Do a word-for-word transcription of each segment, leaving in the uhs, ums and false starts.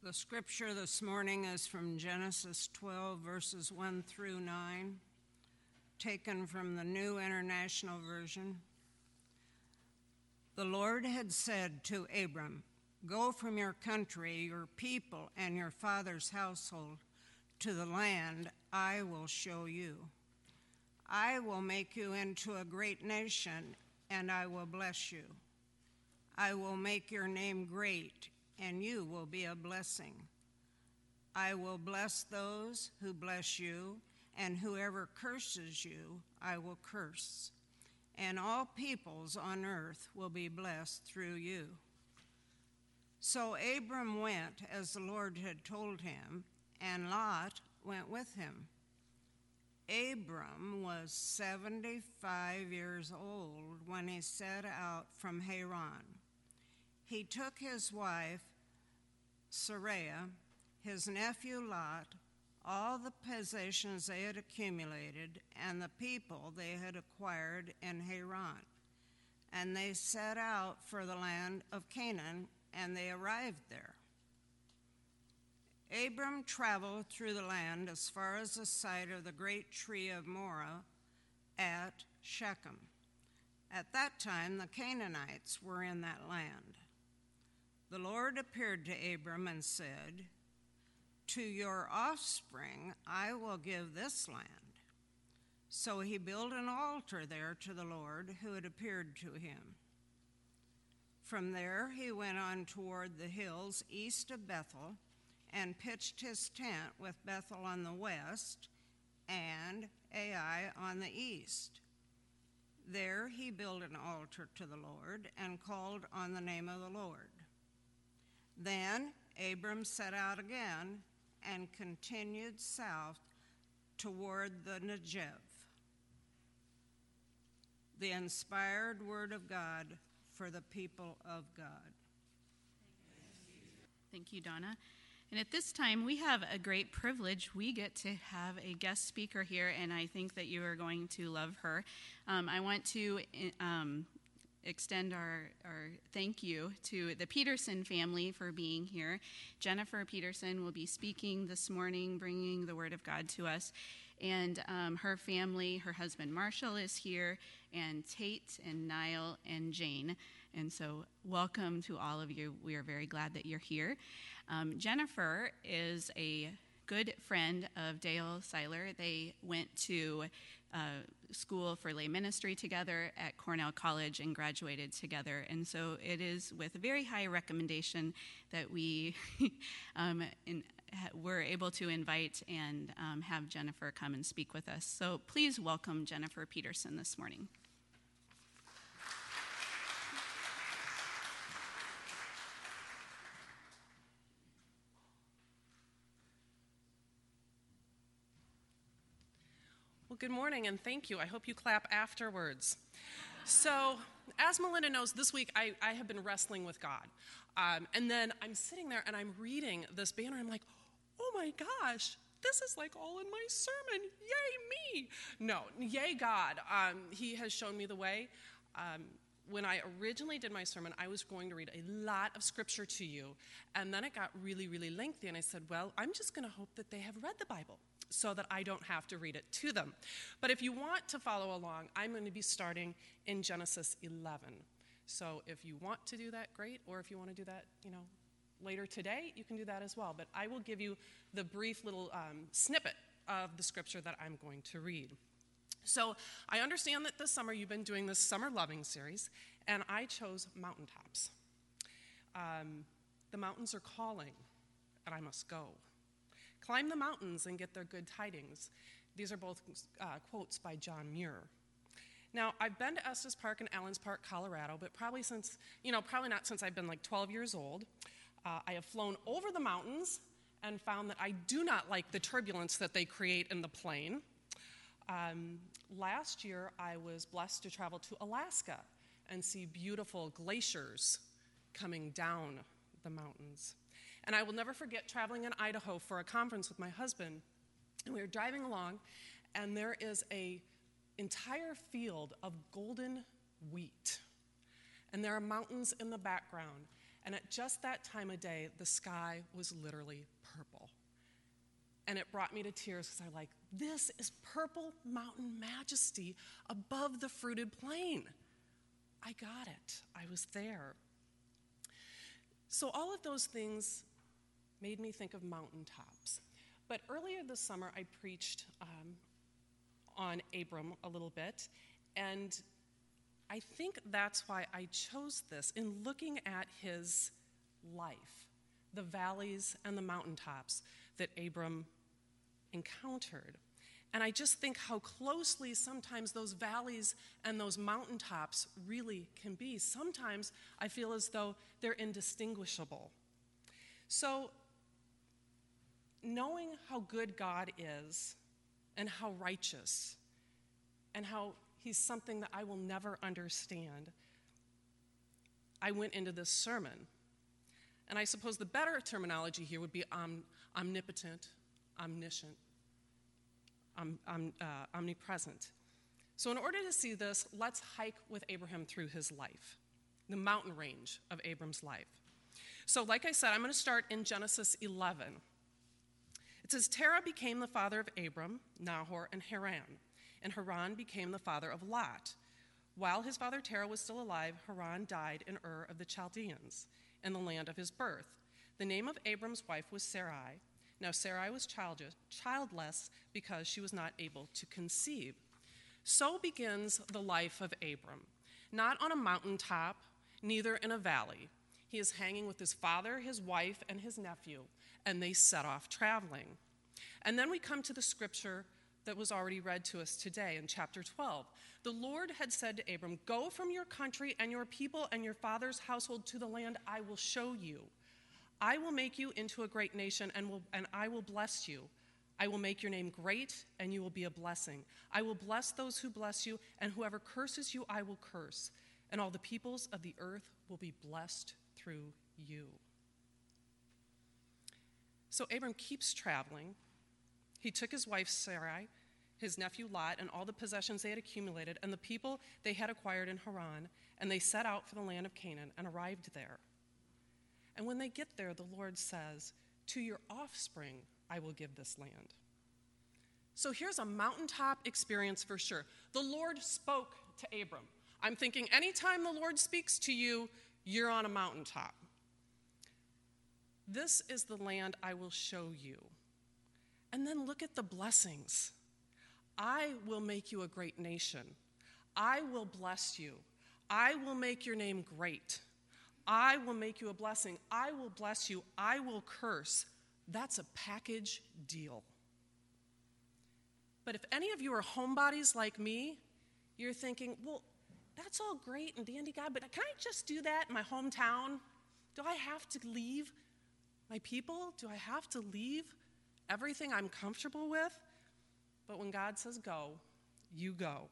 The scripture this morning is from Genesis twelve, verses one through nine, taken from the New International Version. The Lord had said to Abram, "Go from your country, your people, and your father's household to the land I will show you. I will make you into a great nation, and I will bless you. I will make your name great, and you will be a blessing. I will bless those who bless you, and whoever curses you, I will curse. And all peoples on earth will be blessed through you." So Abram went as the Lord had told him, and Lot went with him. Abram was seventy-five years old when he set out from Haran. He took his wife, Sarai, his nephew Lot, all the possessions they had accumulated, and the people they had acquired in Haran. And they set out for the land of Canaan, and they arrived there. Abram traveled through the land as far as the site of the great tree of Moreh at Shechem. At that time, the Canaanites were in that land. The Lord appeared to Abram and said, "To your offspring I will give this land." So he built an altar there to the Lord who had appeared to him. From there he went on toward the hills east of Bethel and pitched his tent with Bethel on the west and Ai on the east. There he built an altar to the Lord and called on the name of the Lord. Then Abram set out again and continued south toward the Negev. The inspired word of God for the people of God. Thank you, Donna. And at this time, we have a great privilege. We get to have a guest speaker here, and I think that you are going to love her. Um, I want to um, extend our, our thank you to the Peterson family for being here. Jennifer Peterson will be speaking this morning, bringing the Word of God to us. And um, her family, her husband Marshall is here, and Tate and Niall and Jane. And so welcome to all of you. We are very glad that you're here. Um, Jennifer is a good friend of Dale Seiler. They went to uh, school for lay ministry together at Cornell College and graduated together. And so it is with a very high recommendation that we um, in, ha, were able to invite and um, have Jennifer come and speak with us. So please welcome Jennifer Peterson this morning. Well, good morning, and thank you. I hope you clap afterwards. So, as Melinda knows, this week I, I have been wrestling with God. Um, and then I'm sitting there and I'm reading this banner. I'm like, oh my gosh, this is like all in my sermon. Yay me. No, yay God. Um, he has shown me the way. Um, when I originally did my sermon, I was going to read a lot of scripture to you. And then it got really, really lengthy. And I said, well, I'm just going to hope that they have read the Bible, so that I don't have to read it to them. But if you want to follow along, I'm going to be starting in Genesis eleven. So if you want to do that, great. Or if you want to do that, you know, later today, you can do that as well. But I will give you the brief little um, snippet of the scripture that I'm going to read. So I understand that this summer you've been doing this Summer Loving series, and I chose mountaintops. Um, the mountains are calling, and I must go. Climb the mountains and get their good tidings. These are both uh, quotes by John Muir. Now, I've been to Estes Park and Allens Park, Colorado, but probably since, you know, probably not since I've been like twelve years old. Uh, I have flown over the mountains and found that I do not like the turbulence that they create in the plane. Um, last year, I was blessed to travel to Alaska and see beautiful glaciers coming down the mountains. And I will never forget traveling in Idaho for a conference with my husband. And we were driving along, and there is a entire field of golden wheat. And there are mountains in the background. And at just that time of day, the sky was literally purple. And it brought me to tears because I'm like, this is purple mountain majesty above the fruited plain. I got it. I was there. So all of those things made me think of mountaintops. But earlier this summer, I preached um, on Abram a little bit, and I think that's why I chose this. In looking at his life, the valleys and the mountaintops that Abram encountered. And I just think how closely sometimes those valleys and those mountaintops really can be. Sometimes I feel as though they're indistinguishable. So, knowing how good God is and how righteous and how he's something that I will never understand, I went into this sermon. And I suppose the better terminology here would be om- omnipotent, omniscient, om- om- uh, omnipresent. So in order to see this, let's hike with Abraham through his life, the mountain range of Abram's life. So like I said, I'm going to start in Genesis eleven. It says, Terah became the father of Abram, Nahor, and Haran. And Haran became the father of Lot. While his father Terah was still alive, Haran died in Ur of the Chaldeans, in the land of his birth. The name of Abram's wife was Sarai. Now Sarai was childless because she was not able to conceive. So begins the life of Abram, not on a mountaintop, neither in a valley. He is hanging with his father, his wife, and his nephew, and they set off traveling. And then we come to the scripture that was already read to us today in chapter twelve. The Lord had said to Abram, go from your country and your people and your father's household to the land I will show you. I will make you into a great nation, and, will, and I will bless you. I will make your name great, and you will be a blessing. I will bless those who bless you, and whoever curses you, I will curse. And all the peoples of the earth will be blessed through you. So Abram keeps traveling. He took his wife Sarai, his nephew Lot, and all the possessions they had accumulated, and the people they had acquired in Haran, and they set out for the land of Canaan and arrived there. And when they get there, the Lord says, to your offspring I will give this land. So here's a mountaintop experience for sure. The Lord spoke to Abram. I'm thinking anytime the Lord speaks to you, you're on a mountaintop. This is the land I will show you. And then look at the blessings. I will make you a great nation. I will bless you. I will make your name great. I will make you a blessing. I will bless you. I will curse. That's a package deal. But if any of you are homebodies like me, you're thinking, well, that's all great and dandy, God, but can I just do that in my hometown? Do I have to leave my people? Do I have to leave everything I'm comfortable with? But when God says go, you go.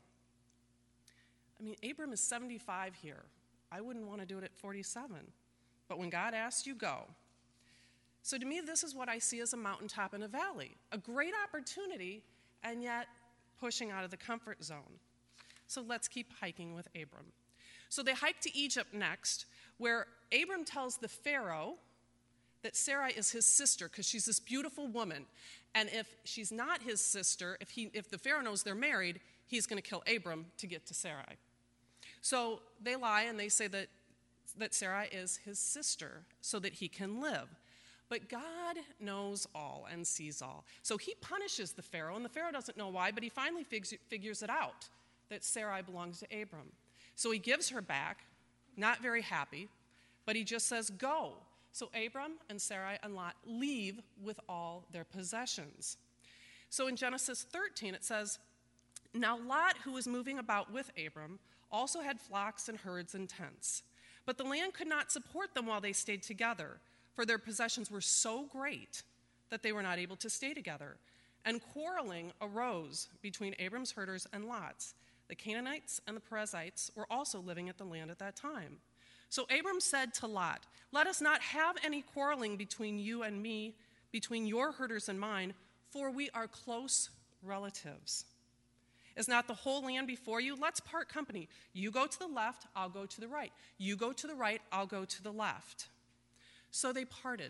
I mean, Abram is seventy-five here. I wouldn't want to do it at forty-seven. But when God asks you, go. So to me, this is what I see as a mountaintop and a valley. A great opportunity, and yet pushing out of the comfort zone. So let's keep hiking with Abram. So they hike to Egypt next, where Abram tells the Pharaoh that Sarai is his sister because she's this beautiful woman. And if she's not his sister, if, he, if the Pharaoh knows they're married, he's going to kill Abram to get to Sarai. So they lie and they say that, that Sarai is his sister so that he can live. But God knows all and sees all. So he punishes the Pharaoh, and the Pharaoh doesn't know why, but he finally fig- figures it out, that Sarai belongs to Abram. So he gives her back, not very happy, but he just says, go. So Abram and Sarai and Lot leave with all their possessions. So in Genesis thirteen, it says, now Lot, who was moving about with Abram, also had flocks and herds and tents. But the land could not support them while they stayed together, for their possessions were so great that they were not able to stay together. And quarreling arose between Abram's herders and Lot's. The Canaanites and the Perizzites were also living at the land at that time. So Abram said to Lot, let us not have any quarreling between you and me, between your herders and mine, for we are close relatives. Is not the whole land before you? Let's part company. You go to the left, I'll go to the right. You go to the right, I'll go to the left. So they parted.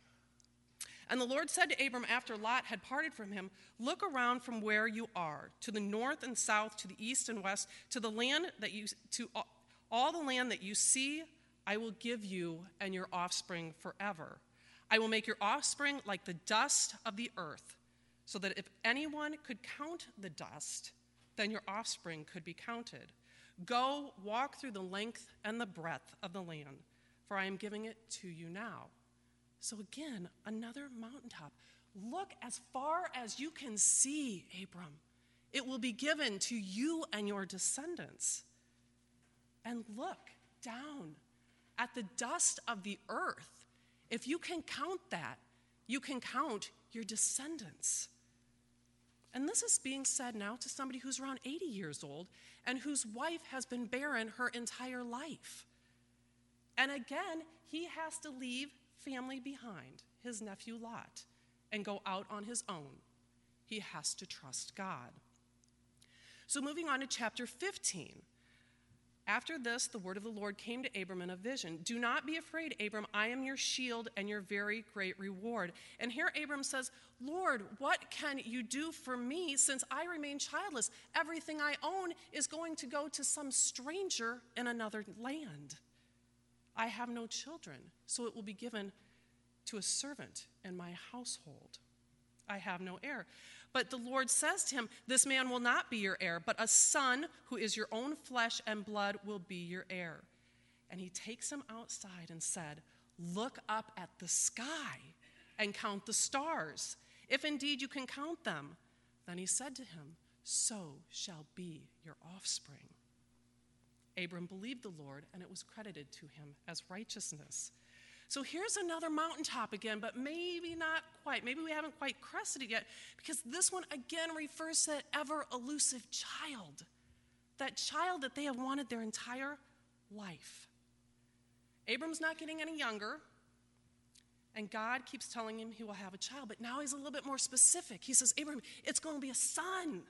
And the Lord said to Abram after Lot had parted from him, look around from where you are, to the north and south, to the east and west, to the land that you to all the land that you see, I will give you and your offspring forever. I will make your offspring like the dust of the earth, so that if anyone could count the dust, then your offspring could be counted. Go, walk through the length and the breadth of the land, for I am giving it to you now. So again, another mountaintop. Look as far as you can see, Abram. It will be given to you and your descendants. And look down at the dust of the earth. If you can count that, you can count your descendants. And this is being said now to somebody who's around eighty years old and whose wife has been barren her entire life. And again, he has to leave family behind, his nephew Lot, and go out on his own. He has to trust God. So moving on to chapter fifteen. After this, the word of the Lord came to Abram in a vision. Do not be afraid, Abram. I am your shield and your very great reward. And here Abram says, Lord, what can you do for me since I remain childless? Everything I own is going to go to some stranger in another land. I have no children, so it will be given to a servant in my household. I have no heir. But the Lord says to him, this man will not be your heir, but a son who is your own flesh and blood will be your heir. And he takes him outside and said, look up at the sky and count the stars, if indeed you can count them. Then he said to him, so shall be your offspring. Abram believed the Lord, and it was credited to him as righteousness. So here's another mountaintop again, but maybe not quite. Maybe we haven't quite crested it yet, because this one again refers to that ever-elusive child, that child that they have wanted their entire life. Abram's not getting any younger, and God keeps telling him he will have a child, but now he's a little bit more specific. He says, Abram, it's going to be a son,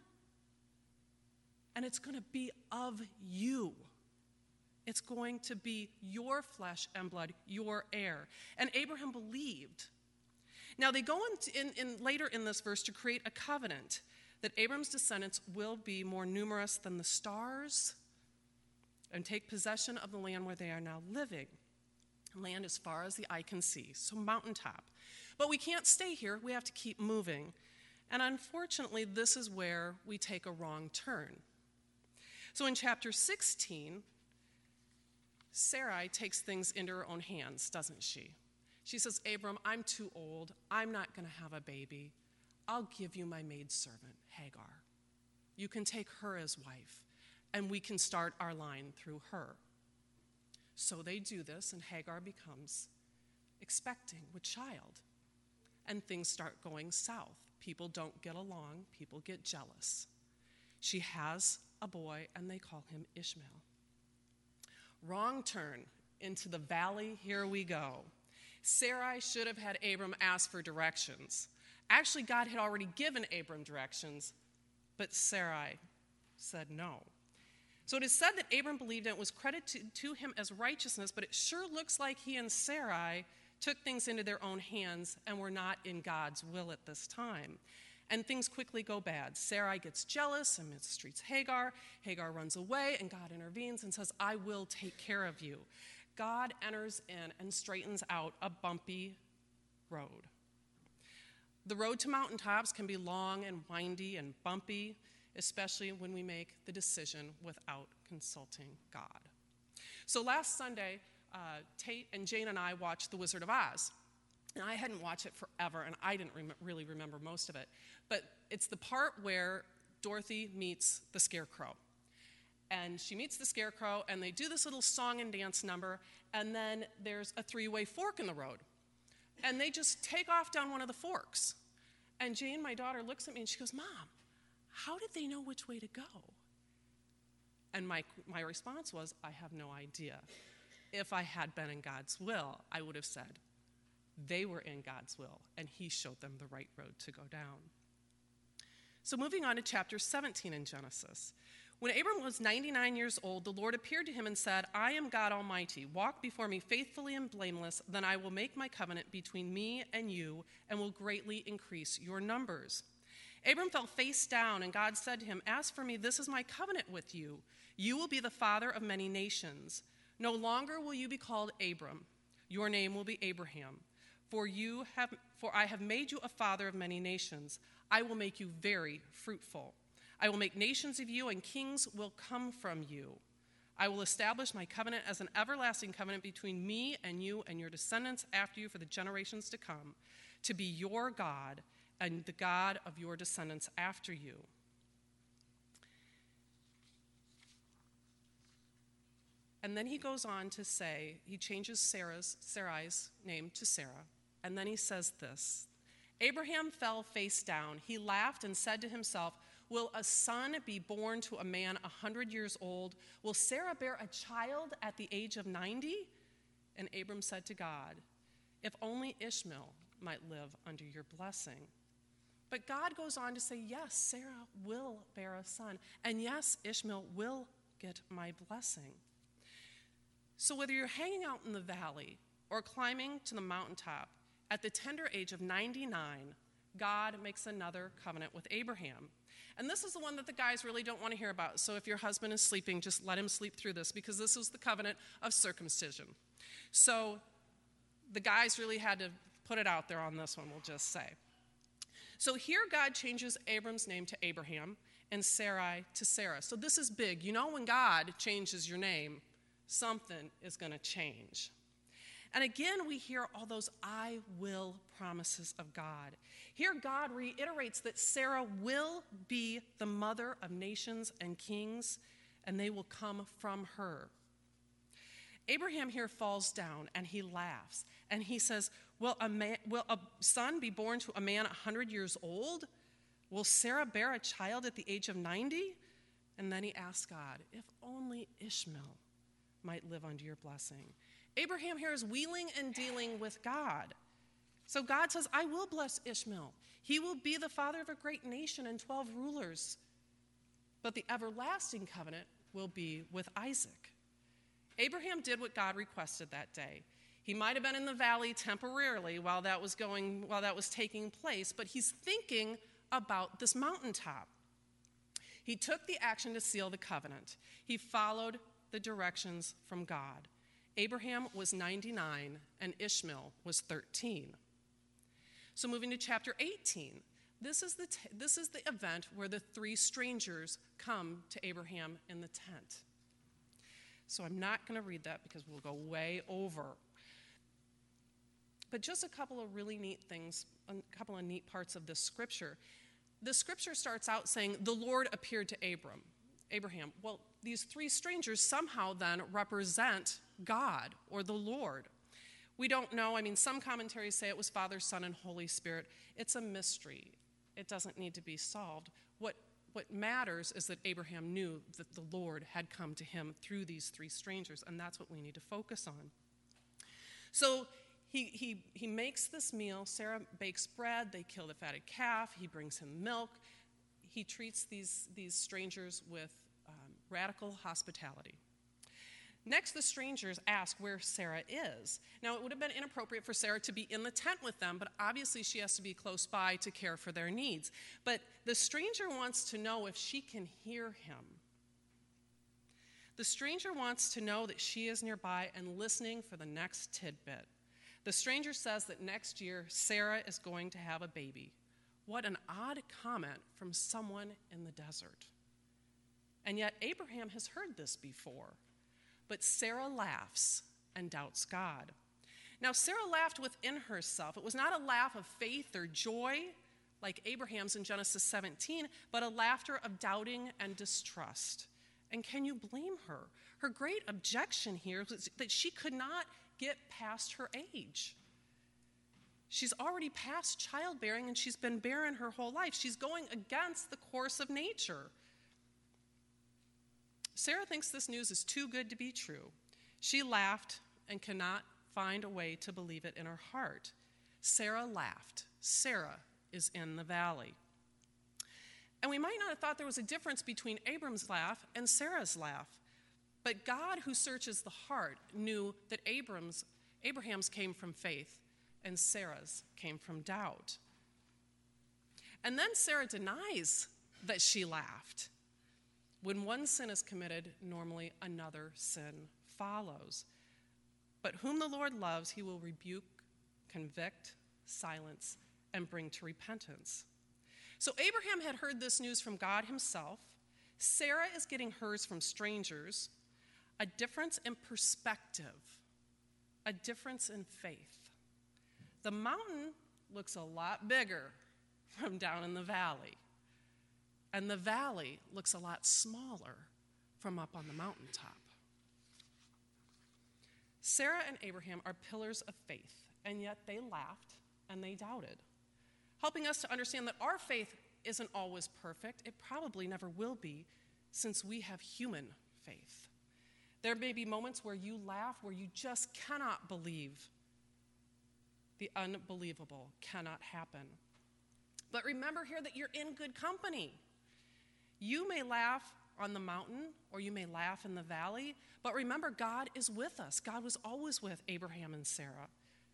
and it's going to be of you. It's going to be your flesh and blood, your heir. And Abraham believed. Now they go in, in, in later in this verse to create a covenant that Abram's descendants will be more numerous than the stars and take possession of the land where they are now living. Land as far as the eye can see, so mountaintop. But we can't stay here. We have to keep moving. And unfortunately, this is where we take a wrong turn. So in chapter sixteen, Sarai takes things into her own hands, doesn't she? She says, Abram, I'm too old. I'm not going to have a baby. I'll give you my maidservant, Hagar. You can take her as wife, and we can start our line through her. So they do this, and Hagar becomes expecting with child. And things start going south. People don't get along. People get jealous. She has a boy, and they call him Ishmael. Wrong turn into the valley, here we go. Sarai should have had Abram ask for directions. Actually, God had already given Abram directions, but Sarai said no. So it is said that Abram believed and it was credited to him as righteousness, but it sure looks like he and Sarai took things into their own hands and were not in God's will at this time. And things quickly go bad. Sarai gets jealous and mistreats Hagar. Hagar runs away, and God intervenes and says, I will take care of you. God enters in and straightens out a bumpy road. The road to mountaintops can be long and windy and bumpy, especially when we make the decision without consulting God. So last Sunday, uh, Tate and Jane and I watched The Wizard of Oz. And I hadn't watched it forever, and I didn't rem- really remember most of it. But it's the part where Dorothy meets the Scarecrow. And she meets the Scarecrow, and they do this little song and dance number, and then there's a three-way fork in the road. And they just take off down one of the forks. And Jane, my daughter, looks at me, and she goes, Mom, how did they know which way to go? And my, my response was, I have no idea. If I had been in God's will, I would have said, they were in God's will, and he showed them the right road to go down. So moving on to chapter seventeen in Genesis, When Abram was ninety-nine years old, the Lord appeared to him and said, I am God Almighty. Walk before me faithfully and blameless, then I will make my covenant between me and you and will greatly increase your numbers. Abram fell face down, and God said to him, As for me, this is my covenant with you. You will be the father of many nations. No longer will you be called Abram. Your name will be Abraham. For you have, for I have made you a father of many nations. I will make you very fruitful. I will make nations of you, and kings will come from you. I will establish my covenant as an everlasting covenant between me and you and your descendants after you for the generations to come, to be your God and the God of your descendants after you. And then he goes on to say, he changes Sarah's, Sarai's name to Sarah, and then he says this, Abraham fell face down. He laughed and said to himself, will a son be born to a man a hundred years old? Will Sarah bear a child at the age of ninety? And Abram said to God, if only Ishmael might live under your blessing. But God goes on to say, yes, Sarah will bear a son, and yes, Ishmael will get my blessing. So whether you're hanging out in the valley or climbing to the mountaintop, at the tender age of ninety-nine, God makes another covenant with Abraham. And this is the one that the guys really don't want to hear about. So if your husband is sleeping, just let him sleep through this, because this was the covenant of circumcision. So the guys really had to put it out there on this one, we'll just say. So here God changes Abram's name to Abraham and Sarai to Sarah. So this is big. You know, when God changes your name, something is going to change. And again, we hear all those I will promises of God. Here God reiterates that Sarah will be the mother of nations and kings, and they will come from her. Abraham here falls down and he laughs, and he says, will a, man, will a son be born to a man one hundred years old? Will Sarah bear a child at the age of ninety? And then he asks God, if only Ishmael might live under your blessing. Abraham here is wheeling and dealing with God. So God says, I will bless Ishmael. He will be the father of a great nation and twelve rulers. But the everlasting covenant will be with Isaac. Abraham did what God requested that day. He might have been in the valley temporarily while that was going, while that was taking place, but he's thinking about this mountaintop. He took the action to seal the covenant. He followed the directions from God. Abraham was ninety-nine and Ishmael was thirteen. So moving to chapter eighteen, this is the t- this is the event where the three strangers come to Abraham in the tent. So I'm not going to read that because we'll go way over. But just a couple of really neat things, a couple of neat parts of this scripture. The scripture starts out saying, the Lord appeared to Abram, Abraham. Well, these three strangers somehow then represent God or the Lord. We don't know. I mean, some commentaries say it was Father, Son, and Holy Spirit. It's a mystery. It doesn't need to be solved. What, what matters is that Abraham knew that the Lord had come to him through these three strangers, and that's what we need to focus on. So he, he, he makes this meal. Sarah bakes bread. They kill the fatted calf. He brings him milk. He treats these, these strangers with um, radical hospitality. Next, the strangers ask where Sarah is. Now, it would have been inappropriate for Sarah to be in the tent with them, but obviously she has to be close by to care for their needs. But the stranger wants to know if she can hear him. The stranger wants to know that she is nearby and listening for the next tidbit. The stranger says that next year Sarah is going to have a baby. What an odd comment from someone in the desert. And yet Abraham has heard this before. But Sarah laughs and doubts God. Now, Sarah laughed within herself. It was not a laugh of faith or joy like Abraham's in Genesis seventeen, but a laughter of doubting and distrust. And can you blame her? Her great objection here was that she could not get past her age. She's already past childbearing, and she's been barren her whole life. She's going against the course of nature. Sarah thinks this news is too good to be true. She laughed and cannot find a way to believe it in her heart. Sarah laughed. Sarah is in the valley. And we might not have thought there was a difference between Abram's laugh and Sarah's laugh. But God, who searches the heart, knew that Abram's, Abraham's came from faith and Sarah's came from doubt. And then Sarah denies that she laughed. When one sin is committed, normally another sin follows. But whom the Lord loves, he will rebuke, convict, silence, and bring to repentance. So Abraham had heard this news from God himself. Sarah is getting hers from strangers. A difference in perspective, a difference in faith. The mountain looks a lot bigger from down in the valley, and the valley looks a lot smaller from up on the mountaintop. Sarah and Abraham are pillars of faith, and yet they laughed and they doubted, helping us to understand that our faith isn't always perfect. It probably never will be, since we have human faith. There may be moments where you laugh, where you just cannot believe. The unbelievable cannot happen. But remember here that you're in good company. You may laugh on the mountain, or you may laugh in the valley, but remember, God is with us. God was always with Abraham and Sarah.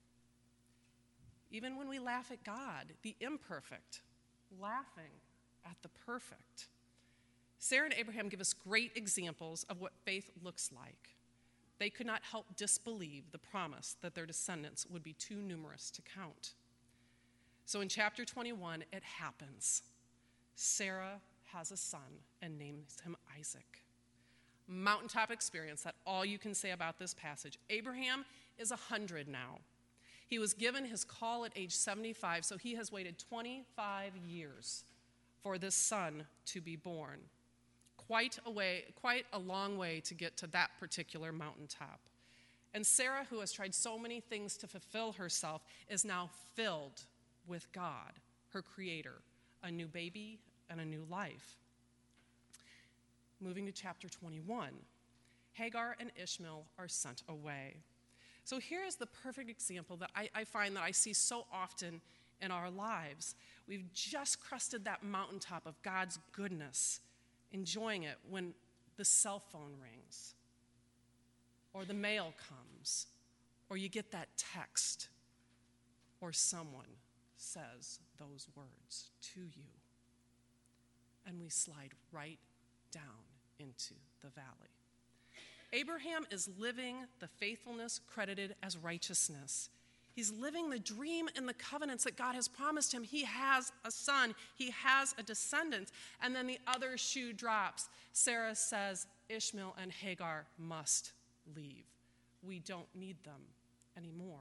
Even when we laugh at God, the imperfect, laughing at the perfect. Sarah and Abraham give us great examples of what faith looks like. They could not help disbelieve the promise that their descendants would be too numerous to count. So in chapter twenty-one, it happens. Sarah has a son and names him Isaac. Mountaintop experience, that's all you can say about this passage. Abraham is one hundred now. He was given his call at age seventy-five, so he has waited twenty-five years for this son to be born. Quite a way, quite a long way to get to that particular mountaintop. And Sarah, who has tried so many things to fulfill herself, is now filled with God, her creator, a new baby and a new life. Moving to chapter twenty-one, Hagar and Ishmael are sent away. So here is the perfect example that I, I find that I see so often in our lives. We've just crested that mountaintop of God's goodness, enjoying it when the cell phone rings, or the mail comes, or you get that text, or someone says those words to you. And we slide right down into the valley. Abraham is living the faithfulness credited as righteousness. He's living the dream and the covenants that God has promised him. He has a son. He has a descendant. And then the other shoe drops. Sarah says, Ishmael and Hagar must leave. We don't need them anymore.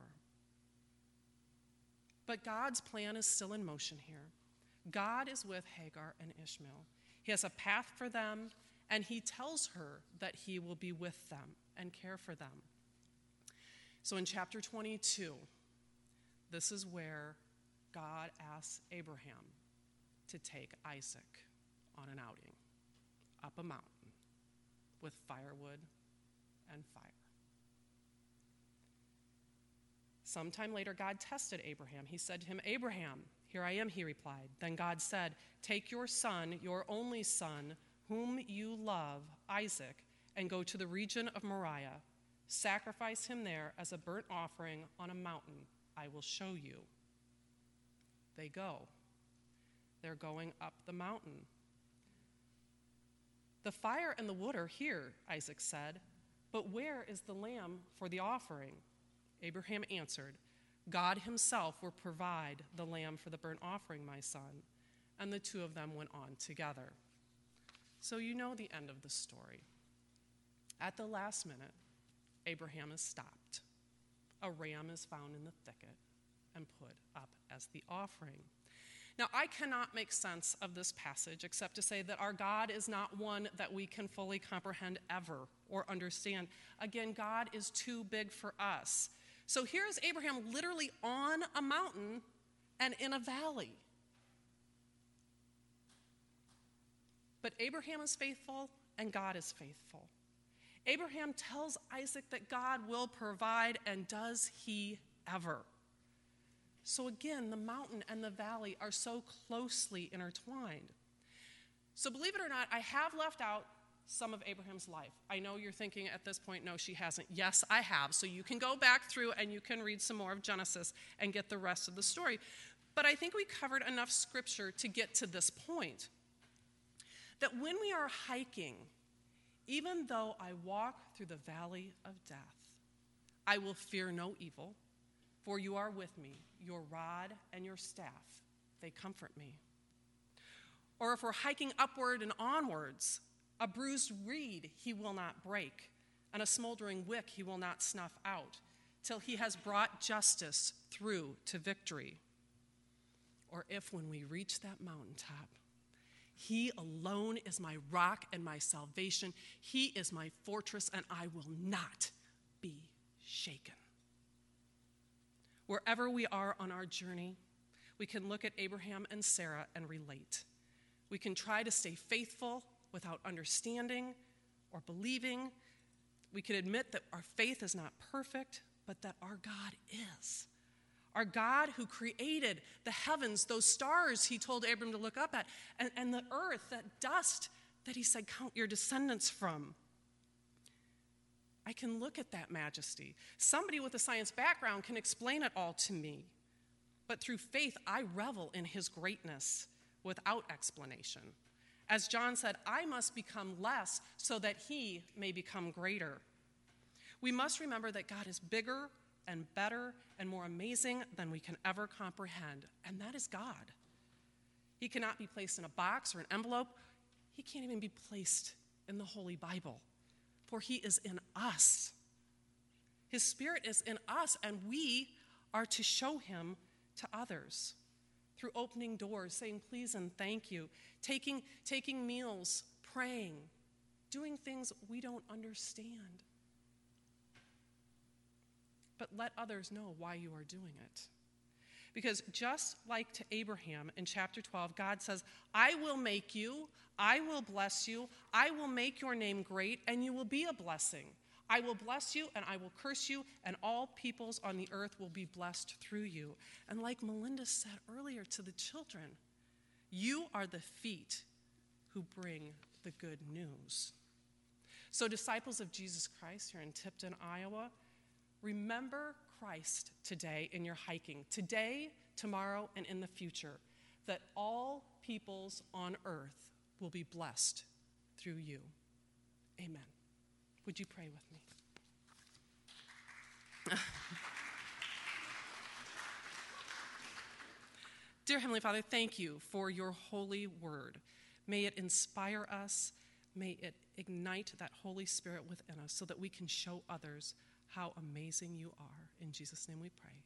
But God's plan is still in motion here. God is with Hagar and Ishmael. He has a path for them, and he tells her that he will be with them and care for them. So in chapter twenty-two, this is where God asks Abraham to take Isaac on an outing up a mountain with firewood and fire. Sometime later, God tested Abraham. He said to him, Abraham, here I am, he replied. Then God said, take your son, your only son, whom you love, Isaac, and go to the region of Moriah. Sacrifice him there as a burnt offering on a mountain I will show you. They go. They're going up the mountain. The fire and the wood are here, Isaac said, but where is the lamb for the offering? Abraham answered, God himself will provide the lamb for the burnt offering, my son. And the two of them went on together. So you know the end of the story. At the last minute, Abraham is stopped. A ram is found in the thicket and put up as the offering. Now, I cannot make sense of this passage except to say that our God is not one that we can fully comprehend ever or understand. Again, God is too big for us. So here is Abraham literally on a mountain and in a valley. But Abraham is faithful and God is faithful. Abraham tells Isaac that God will provide, and does he ever? So again, the mountain and the valley are so closely intertwined. So believe it or not, I have left out some of Abraham's life. I know you're thinking at this point, no, she hasn't. Yes, I have. So you can go back through and you can read some more of Genesis and get the rest of the story. But I think we covered enough scripture to get to this point. That when we are hiking, even though I walk through the valley of death, I will fear no evil, for you are with me. Your rod and your staff, they comfort me. Or if we're hiking upward and onwards, a bruised reed he will not break, and a smoldering wick he will not snuff out, till he has brought justice through to victory. Or if when we reach that mountaintop, he alone is my rock and my salvation, he is my fortress, and I will not be shaken. Wherever we are on our journey, we can look at Abraham and Sarah and relate. We can try to stay faithful without understanding or believing. We can admit that our faith is not perfect, but that our God is. Our God who created the heavens, those stars he told Abram to look up at, and, and the earth, that dust that he said, count your descendants from. I can look at that majesty. Somebody with a science background can explain it all to me. But through faith, I revel in his greatness without explanation. As John said, I must become less so that he may become greater. We must remember that God is bigger and better and more amazing than we can ever comprehend, and that is God. He cannot be placed in a box or an envelope. He can't even be placed in the Holy Bible, for he is in us. His Spirit is in us, and we are to show him to others through opening doors, saying please and thank you, taking, taking meals, praying, doing things we don't understand. But let others know why you are doing it. Because just like to Abraham in chapter twelve, God says, I will make you, I will bless you, I will make your name great, and you will be a blessing. I will bless you, and I will curse you, and all peoples on the earth will be blessed through you. And like Melinda said earlier to the children, you are the feet who bring the good news. So disciples of Jesus Christ here in Tipton, Iowa, remember Christ today in your hiking, today, tomorrow, and in the future, that all peoples on earth will be blessed through you. Amen. Would you pray with me? Dear Heavenly Father, thank you for your holy word. May it inspire us. May it ignite that Holy Spirit within us so that we can show others how amazing you are. In Jesus' name we pray.